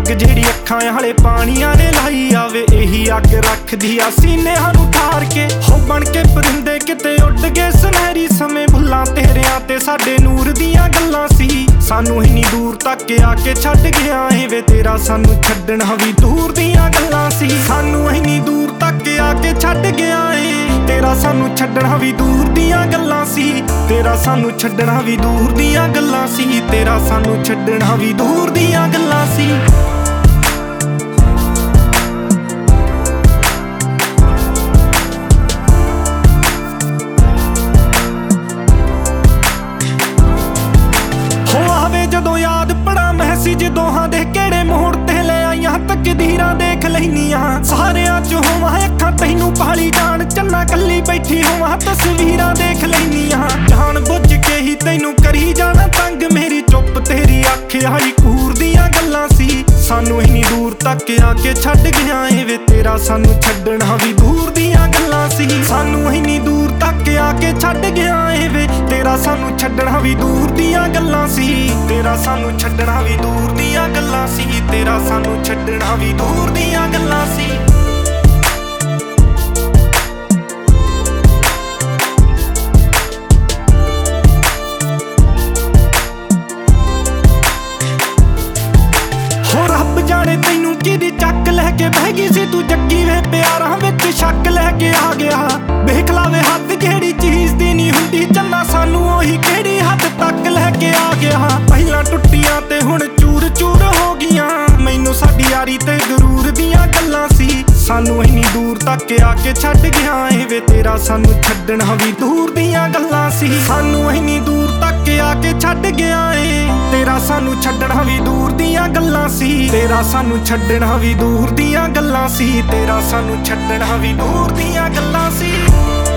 ਅੱਗ ਜਿਹੜੀ ਅੱਖਾਂ ਵਾਲੇ ਪਾਣੀਆਂ ਨੇ ਲਾਈ ਆਵੇ, ਇਹੀ ਅੱਗ ਰੱਖਦੀ ਆ ਸੀਨਿਆਂ ਨੂੰ ਠਾਰ ਕੇ। ਹੋ ਬਣ ਕੇ ਪਰਿੰਦੇ ਕਿਤੇ ਉੱਡ ਗਏ ਸੁਨਹਿਰੀ ਸਮੇਂ, ਭੁੱਲਾਂ ਤੇਰਿਆਂ ਤੇ ਸਾਡੇ ਨੂਰ ਦੀਆਂ ਗੱਲਾਂ ਸੀ। ਸਾਨੂੰ ਇੰਨੀ ਦੂਰ ਤੱਕ ਆ ਕੇ ਛੱਡ ਗਿਆ ਏ ਵੇ ਤੇਰਾ ਸਾਨੂੰ ਛੱਡਣਾ ਵੀ ਦੂਰ ਦੀਆਂ ਗੱਲਾਂ ਸੀ। ਸਾਨੂੰ ਇੰਨੀ ਦੂਰ ਤੱਕ ਆ ਕੇ ਛੱਡ ਗਿਆ ਏ ਤੇਰਾ ਸਾਨੂੰ ਛੱਡਣਾ ਵੀ ਦੂਰ ਦੀਆਂ ਗੱਲਾਂ ਸੀ। ਤੇਰਾ ਸਾਨੂੰ ਛੱਡਣਾ ਵੀ ਦੂਰ ਦੀਆਂ ਗੱਲਾਂ ਸੀ। ਤੇਰਾ ਸਾਨੂੰ ਛੱਡਣਾ ਵੀ ਦੂਰ ਦੀਆਂ ਗੱਲਾਂ ਸੀ। ਜਦੋਂ ਯਾਦ ਪੜਾ ਮੈਸੇਜ ਦੋਹਾਂ ਦੇ ਕਿਹੜੇ ਮੋੜ ਤੇ ਲੈ ਆਈਆਂ ਤਕਦੀਰਾਂ ਦੇਖ ਲੈਨੀਆਂ। ਸਾਰਿਆਂ ਚ ਹੋਵਾਂ ਅੱਖਾਂ ਤੈਨੂੰ ਪਾਲੀ ਜਾਣ, ਚੰਨਾ ਕੱਲੀ ਬੈਠੀ ਹੋਵਾਂ ਤਸਵੀਰਾਂ ਦੇਖ ਲੈਨੀਆਂ। ਜਾਣ ਬੁੱਝ ਕੇ ਹੀ ਤੈਨੂੰ ਕਰੀ ਜਾਣਾ ਤੰਗ, ਮੇਰੀ ਚੁੱਪ ਤੇਰੀ ਅੱਖ ਵਾਲੀ ਕੂਰ ਦੀਆਂ ਗੱਲਾਂ ਸੀ। ਸਾਨੂੰ ਇੰਨੀ ਦੂਰ ਤੱਕ ਆ ਕੇ ਛੱਡ ਗਿਆ ਏ ਵੇ ਤੇਰਾ ਸਾਨੂੰ ਛੱਡਣਾ ਵੀ ਦੂਰ ਦੀਆਂ ਗੱਲਾਂ ਸੀ। ਸਾਨੂੰ ਇੰਨੀ ਦੂਰ ਤੱਕ ਆ ਕੇ ਛੱਡ ਗਿਆ ਏ ਵੇ ਤੇਰਾ ਸਾਨੂੰ ਛੱਡਣਾ ਵੀ ਦੂਰ ਦੀਆਂ ਗੱਲਾਂ ਸੀ। ਤੇਰਾ ਸਾਨੂੰ ਛੱਡਣਾ ਵੀ ਦੂਰ ਦੀਆਂ ਗੱਲਾਂ ਸੀ। ਤੇਰਾ ਸਾਨੂੰ ਛੱਡਣਾ ਵੀ ਦੂਰ ਦੀਆਂ ਗੱਲਾਂ ਸੀ। ਹੋ ਰੱਬ ਜਾਣੇ ਤੈਨੂੰ ਕਿਹਦੀ ਚੱਕ ਲੈ ਕੇ ਬਹਿ ਗਈ ਸੀ ਤੂੰ, ਜੱਗੀ ਵੇ ਪਿਆਰਾਂ ਵਿੱਚ ਸ਼ੱਕ ਲੈ ਕੇ ਆ ਗਿਆ। ਵੇਖ ਲਾਵੇ ਹੱਦ ਜਿਹੜੀ ਚੀਜ਼ ਦੀ ਨਹੀਂ ਹੁੰਦੀ, ਚੰਨਾ ਸਾਨੂੰ ਉਹੀ ਕਿਹੜੀ ਹੱਦ ਤੱਕ ਲੈ ਕੇ ਆ ਗਿਆ। ਪਹਿਲਾਂ ਟੁੱਟੀਆਂ ਤੇ ਹੁਣ ਚੂਰ ਚੂਰ ਹੋ ਗਈਆਂ, ਮੈਨੂੰ ਸਾਡੀ ਯਾਰੀ ਤੇ ਗਰੂਰ ਦੀਆਂ ਗੱਲਾਂ ਸੀ। ਸਾਨੂੰ ਇੰਨੀ ਦੂਰ ਤੱਕ ਆ ਕੇ ਛੱਡ ਗਿਆ ਏ ਵੇ ਤੇਰਾ ਸਾਨੂੰ ਛੱਡਣਾ ਵੀ ਦੂਰ ਦੀਆਂ ਗੱਲਾਂ ਸੀ। ਸਾਨੂੰ ਇੰਨੀ ਦੂਰ ਤੱਕ ਆ ਕੇ ਛੱਡ ਗਿਆ ਏ ਤੇਰਾ ਸਾਨੂੰ ਛੱਡਣਾ ਵੀ ਦੂਰ ਦੀਆਂ ਗੱਲਾਂ ਸੀ। ਤੇਰਾ ਸਾਨੂੰ ਛੱਡਣਾ ਵੀ ਦੂਰ ਦੀਆਂ ਗੱਲਾਂ ਸੀ। ਤੇਰਾ ਸਾਨੂੰ ਛੱਡਣਾ ਵੀ ਦੂਰ ਦੀਆਂ ਗੱਲਾਂ ਸੀ।